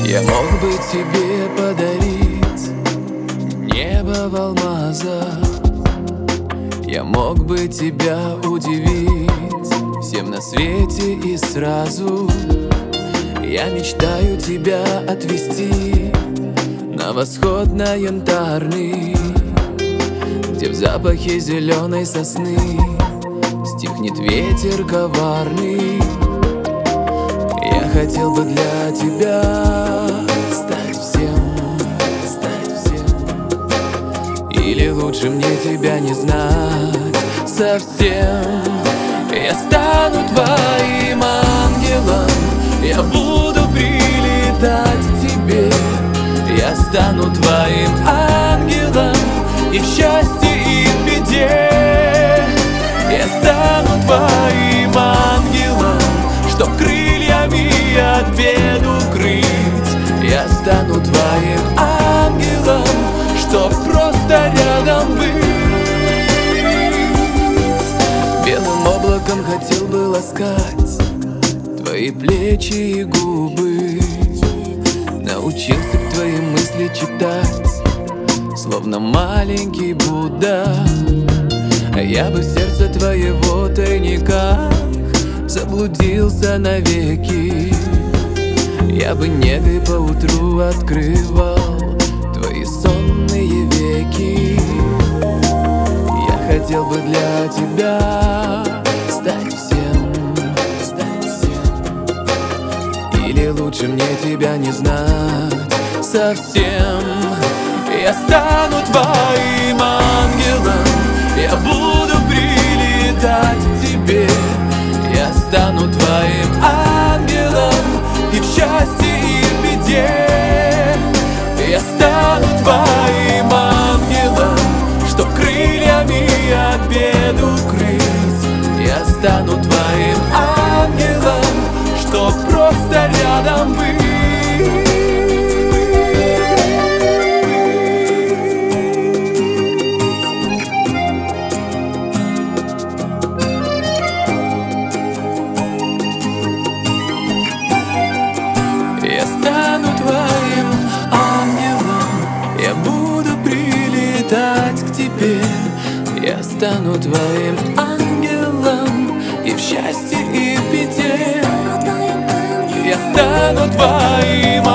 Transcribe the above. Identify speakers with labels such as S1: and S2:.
S1: Я мог бы тебе подарить небо в алмазах. Я мог бы тебя удивить всем на свете и сразу. Я мечтаю тебя отвезти на восход, на Янтарный, где в запахе зеленой сосны стихнет ветер коварный. Я хотел бы для тебя стать всем, или лучше мне тебя не знать совсем. Я стану твоим ангелом, я буду прилетать к тебе. Я стану твоим ангелом и в счастье, и в беде. Я стану твоим ангелом, чтоб крыльями от бед укрыть. Я стану твоим ангелом, чтоб просто рядом быть. Белым облаком хотел бы ласкать твои плечи и губы. Научился б твои мысли читать, словно маленький Будда. А я бы в сердце твоего тайника заблудился навеки. Я бы негой поутру открывал твои сонные веки. Я хотел бы для тебя стать всем, или лучше мне тебя не знать совсем. Я стану твоим ангелом, я буду прилетать к тебе. Я стану твоим ангелом и в счастье, и в беде. Я стану твоим ангелом, чтоб крыльями от бед укрыть. Я стану твоим ангелом, чтоб просто рядом быть. Я стану твоим ангелом, я буду прилетать к тебе. Я стану твоим ангелом и в счастье, и в беде. Я стану твоим